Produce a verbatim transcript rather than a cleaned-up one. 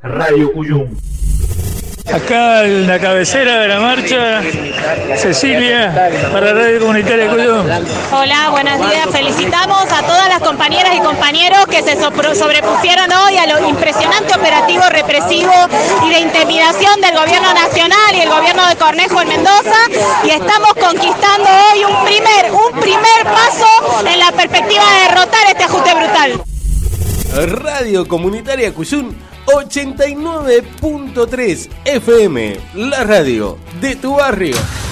Radio Cuyum. Acá en la cabecera de la marcha, Cecilia, para Radio Comunitaria Cuyum. Hola, buenos días. Felicitamos a todas las compañeras y compañeros que se sobrepusieron hoy a lo impresionante operativo represivo y de intimidación del gobierno nacional y el gobierno de Cornejo en Mendoza, y estamos conquistando hoy un primer, un primer paso en la perspectiva de derrotar este ajuste brutal. Radio Comunitaria Cuyum ochenta y nueve punto tres F M, la radio de tu barrio.